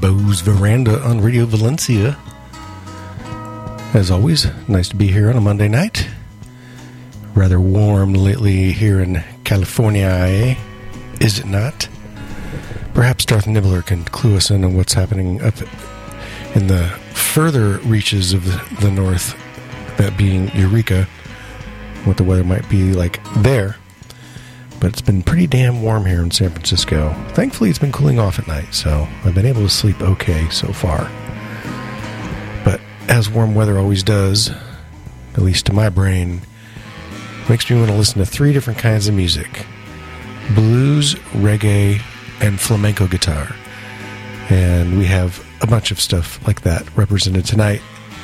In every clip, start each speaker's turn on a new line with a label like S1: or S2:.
S1: Bo's Veranda on Radio Valencia. As always, nice to be here on a Monday night. Rather warm lately here in California, eh? Is it not? Perhaps Darth Nibbler can clue us in on what's happening up in the further reaches of the north, that being Eureka, what the weather might be like there. But it's been pretty damn warm here in San Francisco. Thankfully, it's been cooling off at night, so I've been able to sleep okay so far. But as warm weather always does, at least to my brain, makes me want to listen to three different kinds of music: blues, reggae, and flamenco guitar. And we have a bunch of stuff like that represented tonight.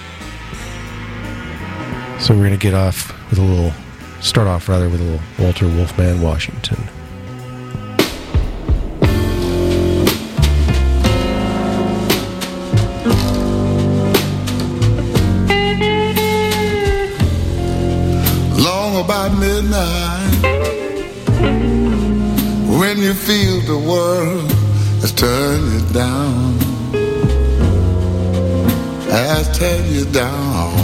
S1: So we're going to start off with a little Walter Wolfman Washington.
S2: Long about midnight, when you feel the world has turned you down, has turned you down.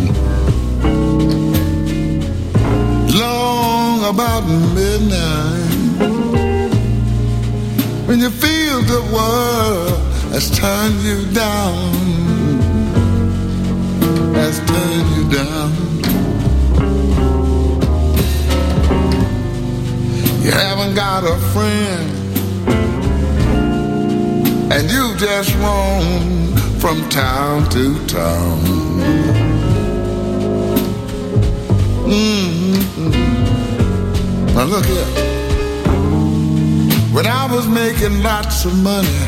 S2: Long about midnight, when you feel the world has turned you down, has turned you down. You haven't got a friend, and you just roam from town to town. Now look here. When I was making lots of money,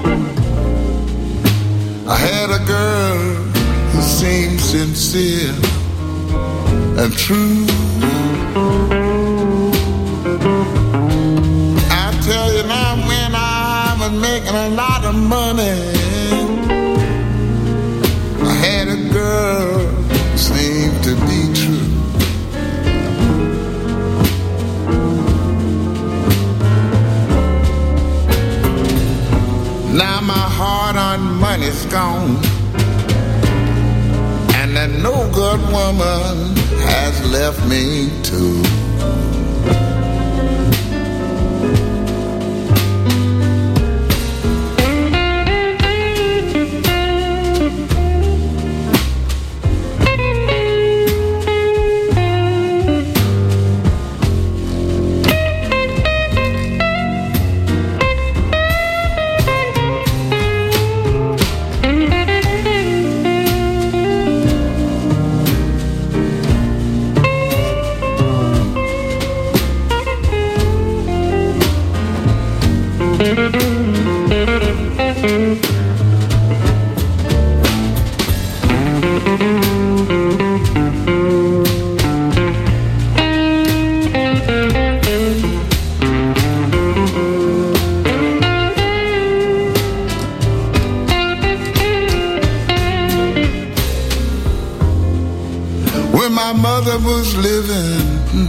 S2: I had a girl who seemed sincere and true. I tell you now, when I was making a lot of money, I had a girl who seemed to be true. Now my hard-earned money's gone, and that no good woman has left me too. Was living,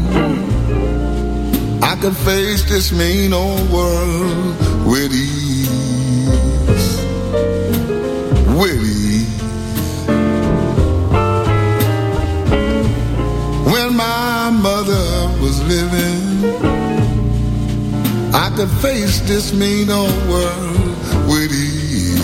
S2: I could face this mean old world with ease, with ease. When my mother was living, I could face this mean old world with ease.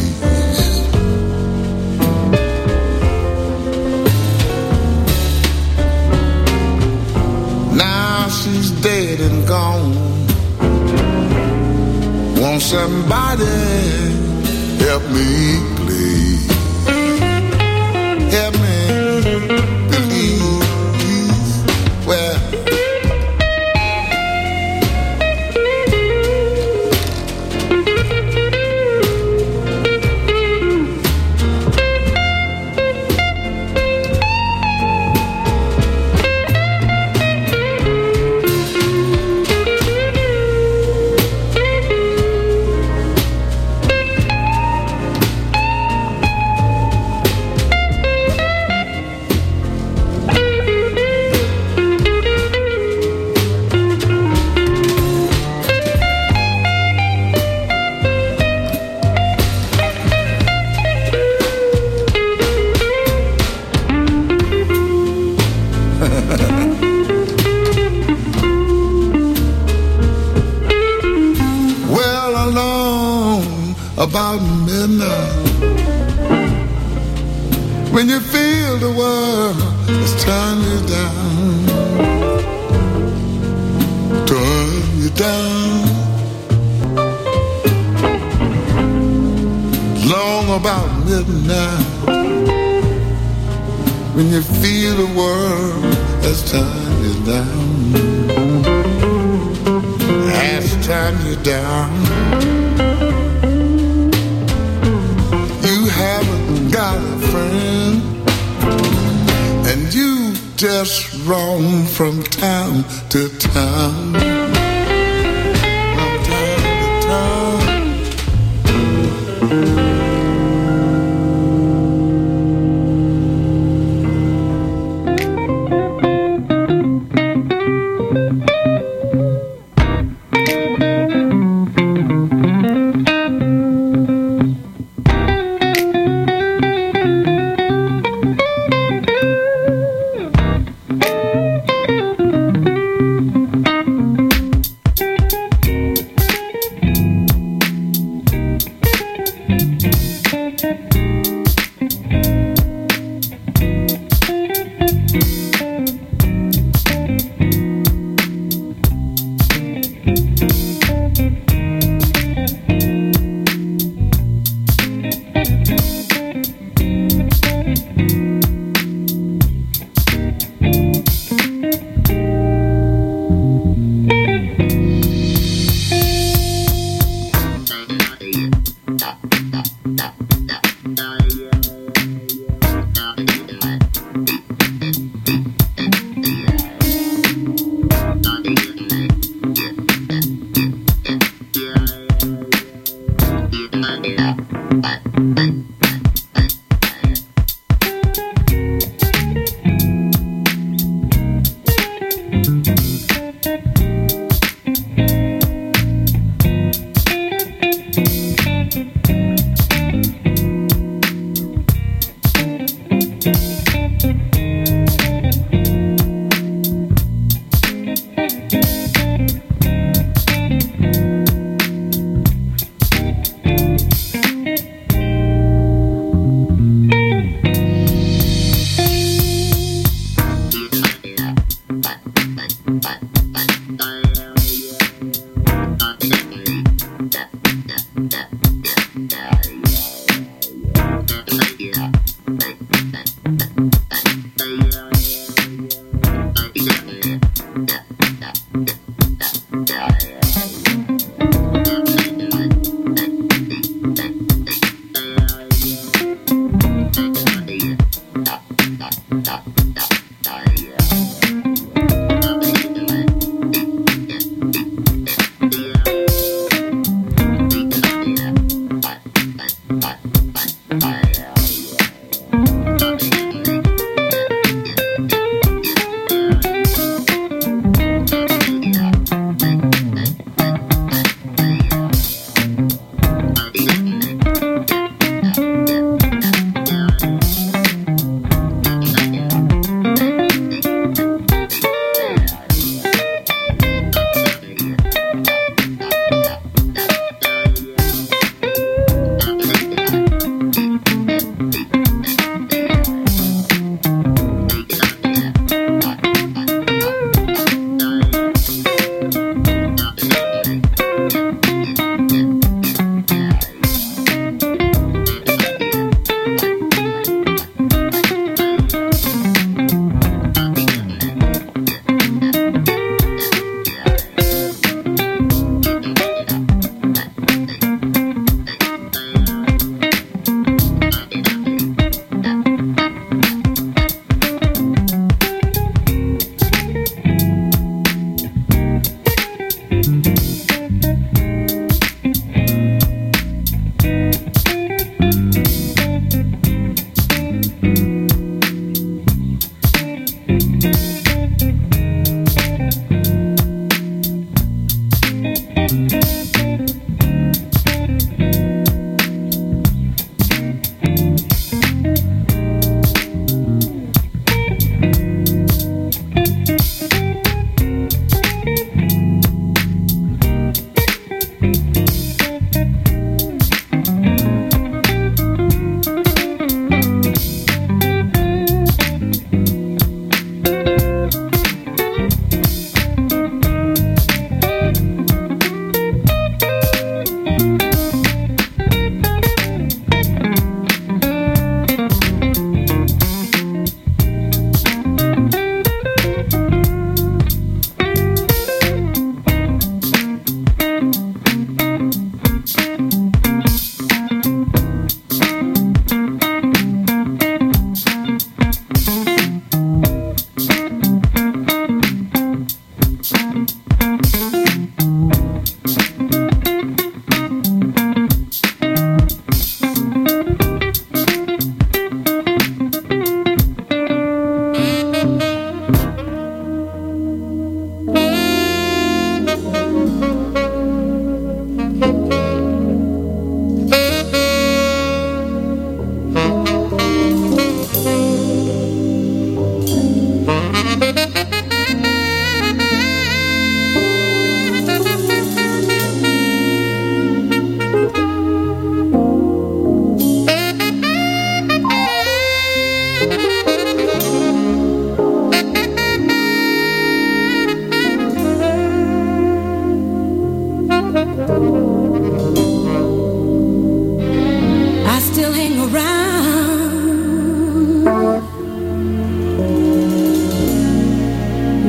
S2: She's dead and gone. Won't somebody help me, please? Help me, please. Well, Well, alone about midnight, when you feel the world is turning you down, turn you down. Long about midnight, when you feel the world has turned you down, has turned you down. You haven't got a friend, and you just roam from town to town, from town to town.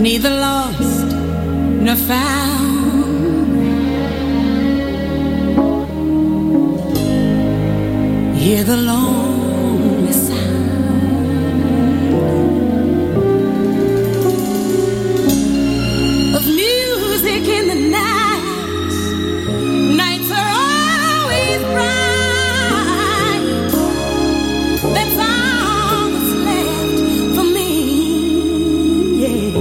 S3: neither lost nor found. Hear the lonely sound of music in the night. Nights are always bright. That's all that's left for me. Yeah.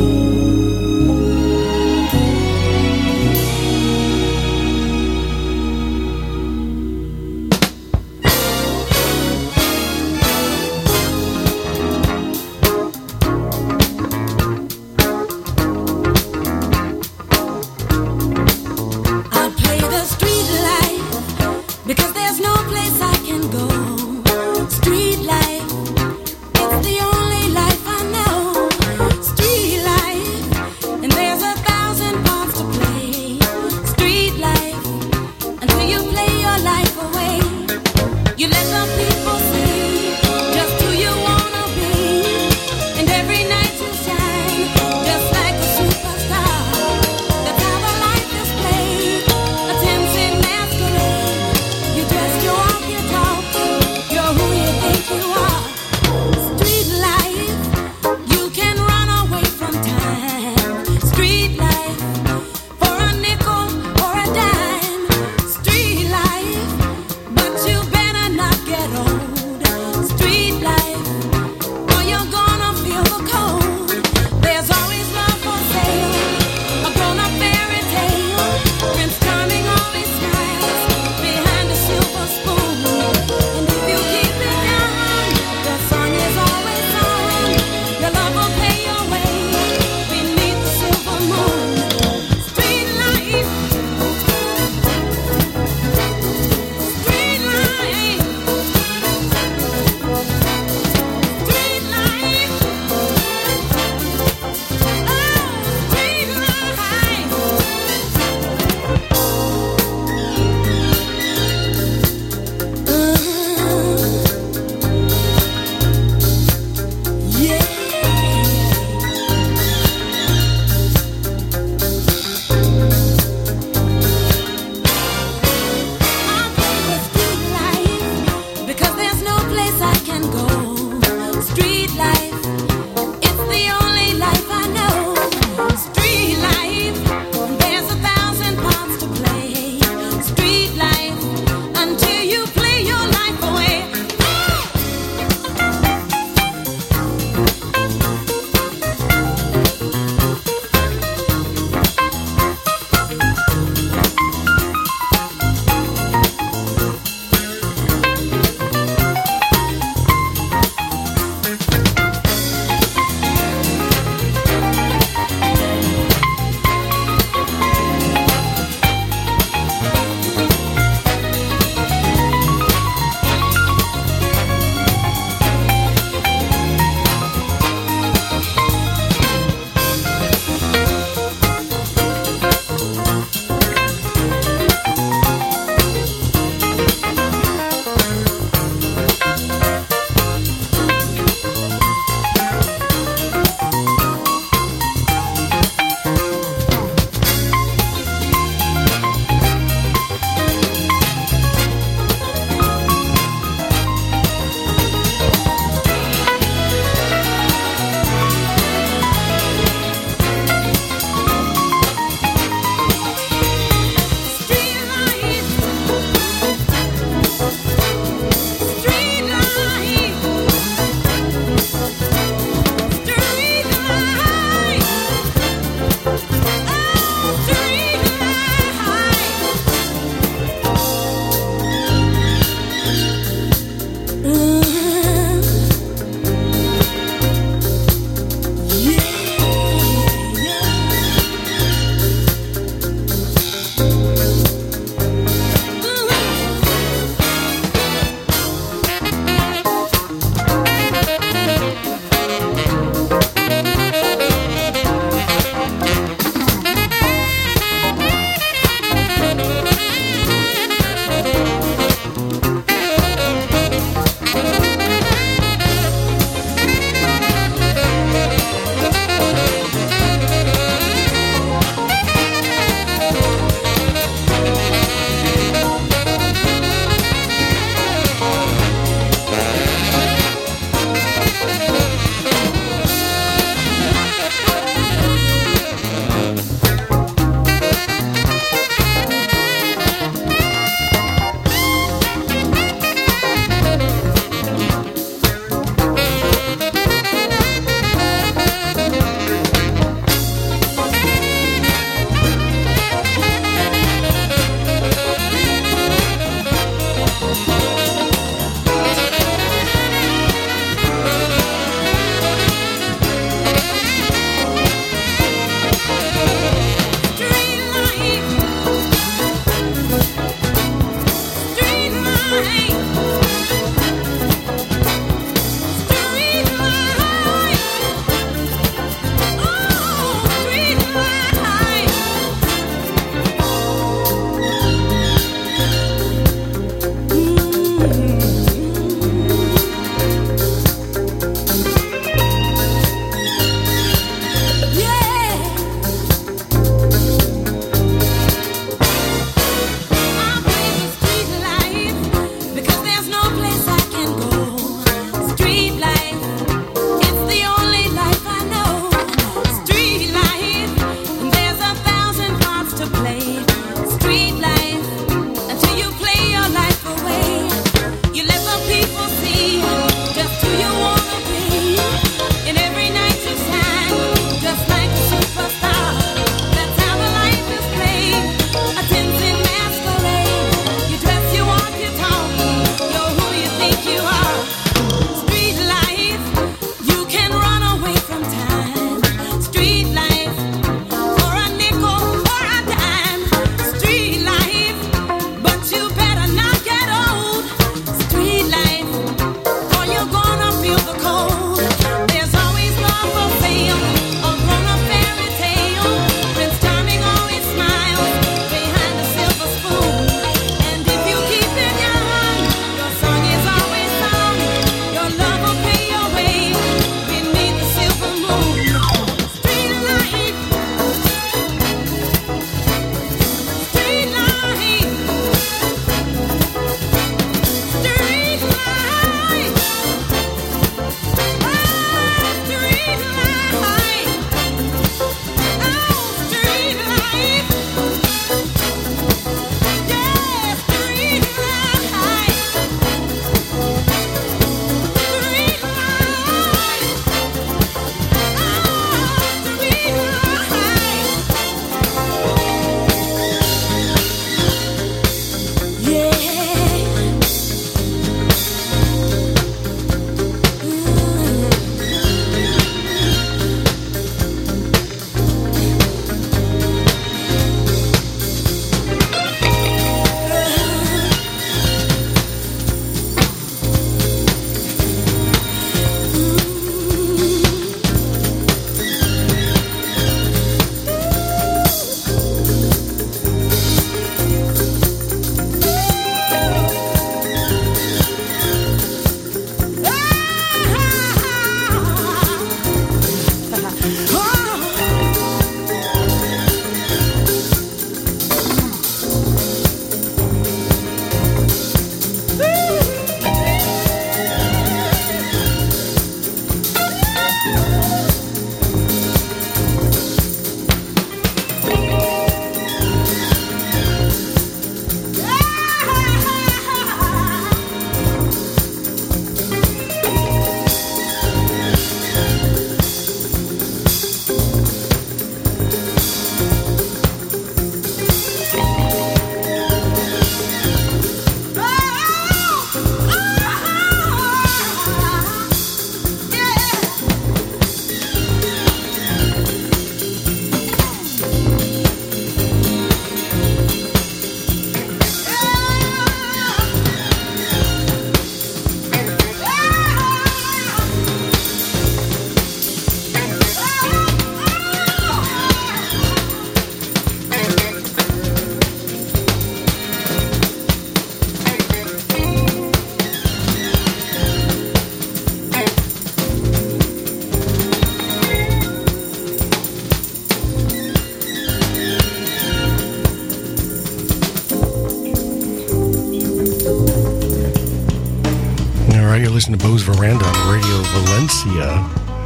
S1: listen to Bo's Veranda on Radio Valencia.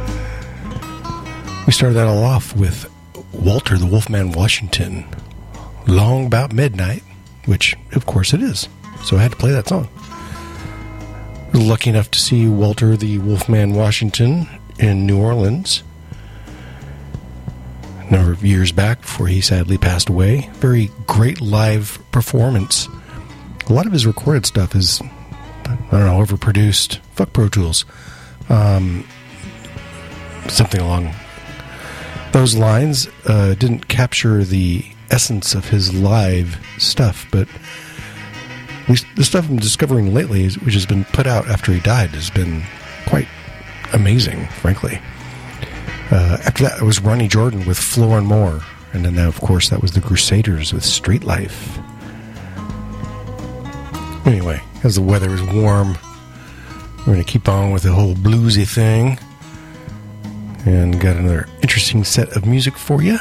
S1: We started that all off with Walter the Wolfman Washington, Long About Midnight, which, of course, it is. So I had to play that song. I was lucky enough to see Walter the Wolfman Washington in New Orleans a number of years back before he sadly passed away. Very great live performance. A lot of his recorded stuff is, I don't know, overproduced. Fuck Pro Tools. Something along those lines. Didn't capture the essence of his live stuff, but at least the stuff I'm discovering lately, which has been put out after he died, has been quite amazing, frankly. After that, it was Ronnie Jordan with Floor and More, and then, of course, that was the Crusaders with Street Life. Anyway, as the weather is warm, we're going to keep on with the whole bluesy thing. And got another interesting set of music for you.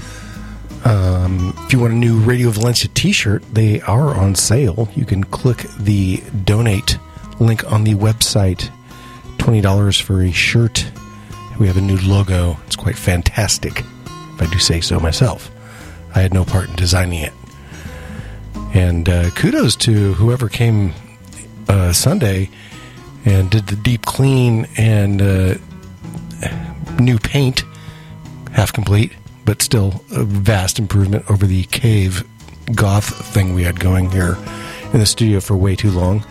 S1: If you want a new Radio Valencia t-shirt, they are on sale. You can click the donate link on the website. $20 for a shirt. We have a new logo. It's quite fantastic, if I do say so myself. I had no part in designing it. And kudos to whoever came Sunday and did the deep clean and new paint, half complete, but still a vast improvement over the cave goth thing we had going here in the studio for way too long.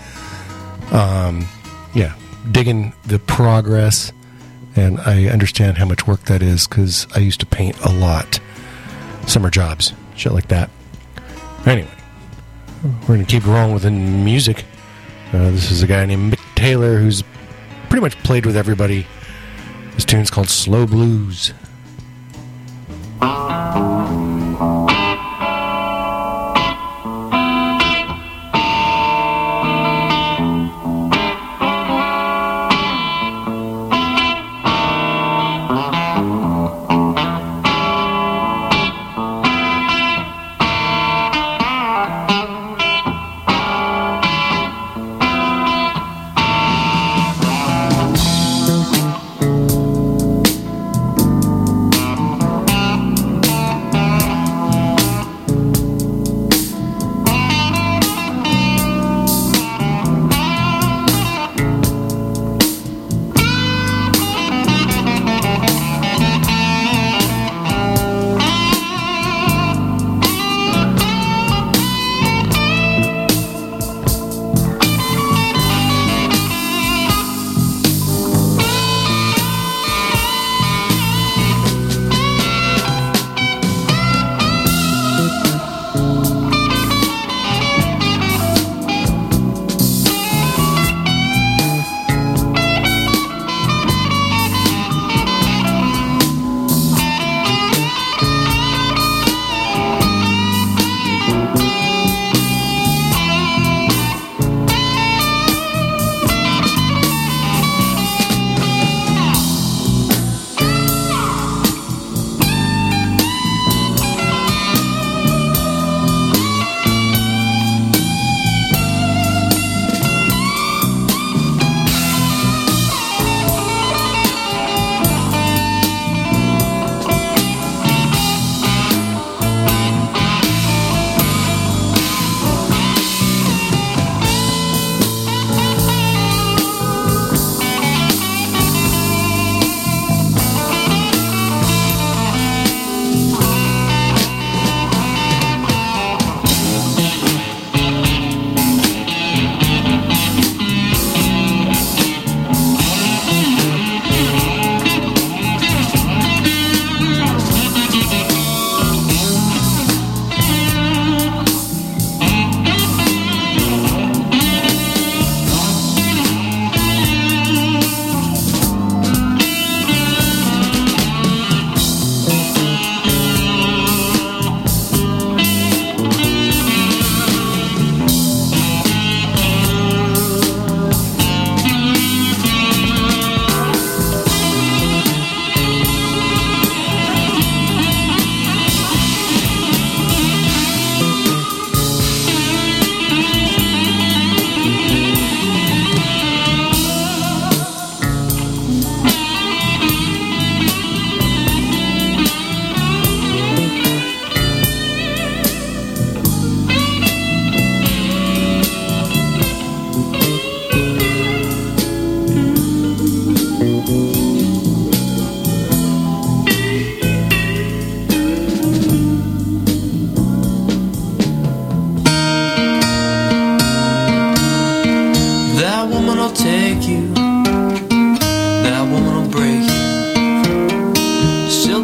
S1: Yeah, digging the progress, and I understand how much work that is because I used to paint a lot. Summer jobs, shit like that. Anyway, we're going to keep rolling with the music. This is a guy named Mick Taylor who's pretty much played with everybody. This tune's called Slow Blues.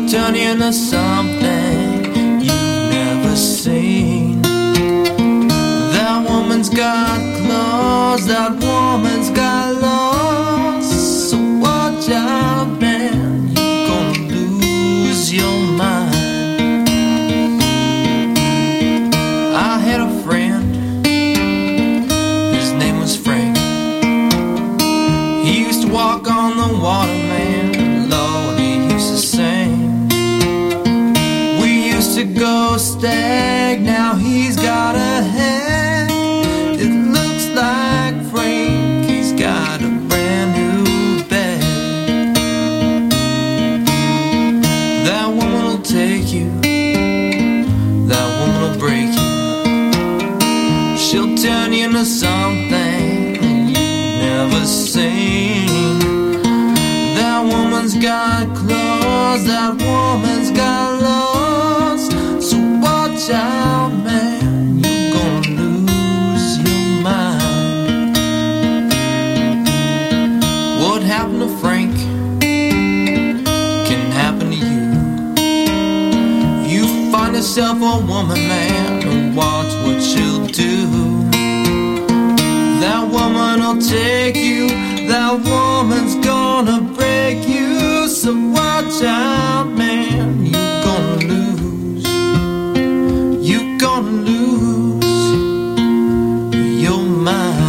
S4: she'll turn you into something you've never seen. That woman's got claws, that woman's got laws. So watch out, man, you're gonna lose your mind. I had a friend, his name was Frank. He used to walk on the water, man, Lord, he used to sing. We used to go stag, now he's got a head. It looks like Frank, he's got a brand new bed. That woman will take you, that woman will break you. She'll turn you into something you've never seen. That woman's got claws, that woman's got laws. So watch out, man, you're gonna lose your mind. What happened to Frank can happen to you. You find yourself a woman, man, and watch what she'll do. That woman will take you, that woman's gonna break you. So watch out, man, you're gonna lose. You're gonna lose your mind.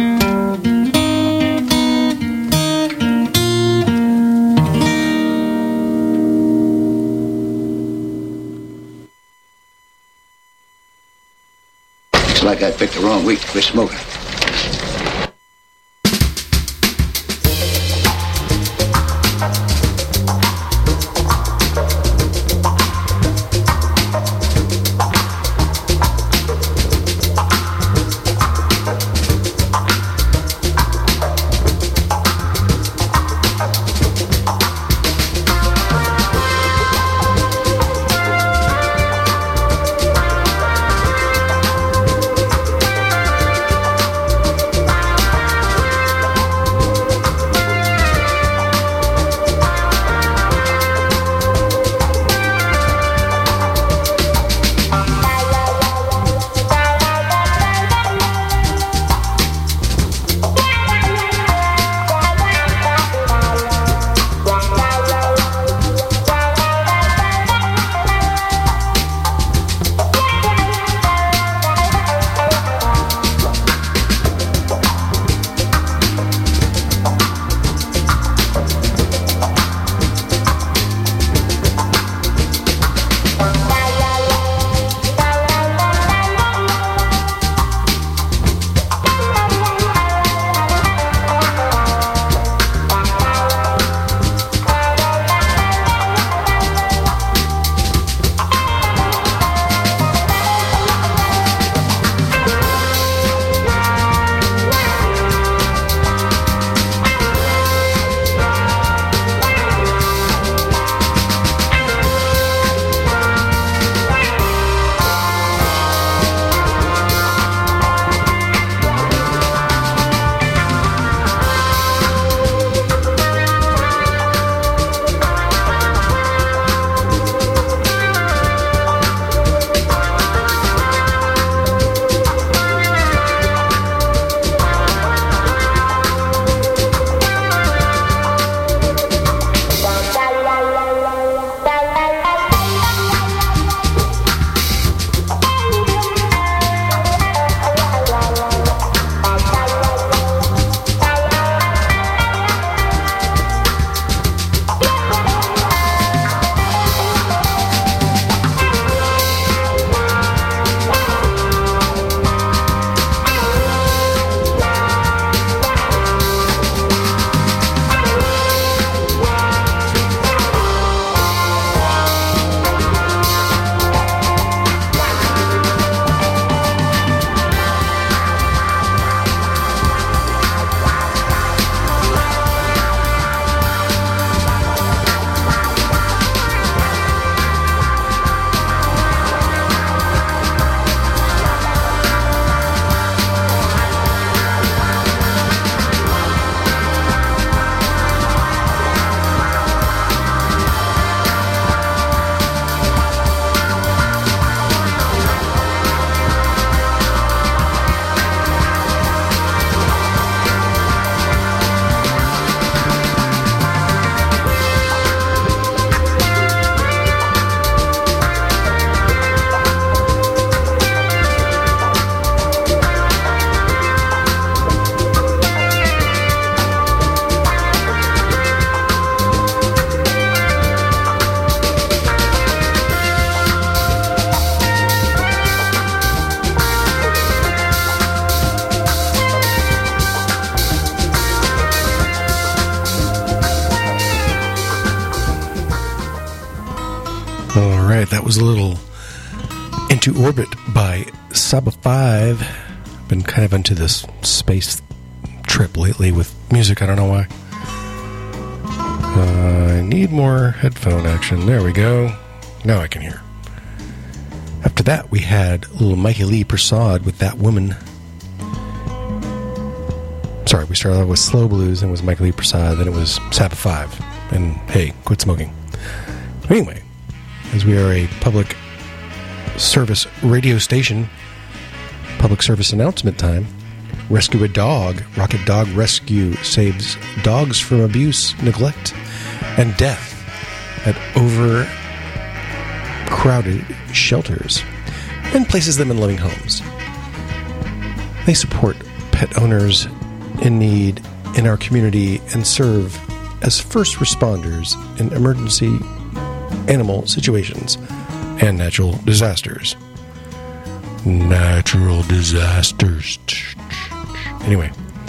S5: Looks like I picked the wrong week to quit smoking.
S1: All right, that was a little Into Orbit by Saba 5. Been kind of into this space trip lately with music. I don't know why. I need more headphone action. There we go. Now I can hear. After that, we had little Mikey Lee Prasad with That Woman. Sorry, we started out with Slow Blues and it was Mikey Lee Prasad. Then it was Saba 5. And hey, quit smoking. Anyway, as we are a public service radio station, public service announcement time. Rescue a dog. Rocket Dog Rescue saves dogs from abuse, neglect, and death at overcrowded shelters and places them in loving homes. They support pet owners in need in our community and serve as first responders in emergency animal situations and natural disasters. Natural disasters. Anyway,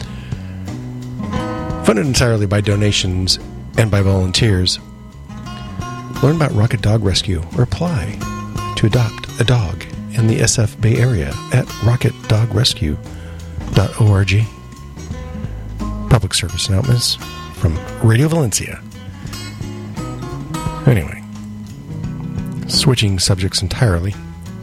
S1: funded entirely by donations and by volunteers. Learn about Rocket Dog Rescue or apply to adopt a dog in the SF Bay Area at rocketdogrescue.org. Public service announcements from Radio Valencia. Anyway, switching subjects entirely.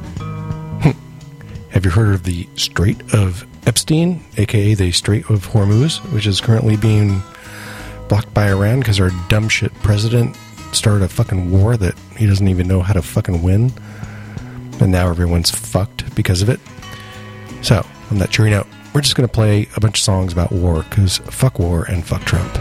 S1: Have you heard of the Strait of Epstein, aka the Strait of Hormuz, which is currently being blocked by Iran because our dumb shit president started a fucking war that he doesn't even know how to fucking win, and now everyone's fucked because of it? So, on that cheery note, we're just going to play a bunch of songs about war, because fuck war and fuck Trump.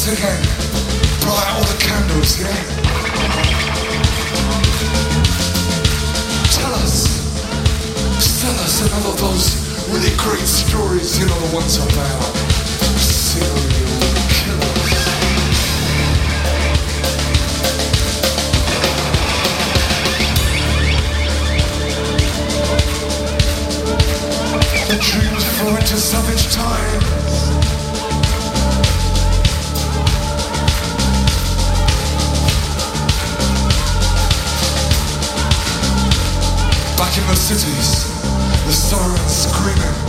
S2: once again, blow out all the candles, yeah? Tell us another of those really great stories, you know, the ones about serial killers. The dreams flew into savage times. Back in the cities, the sirens screaming.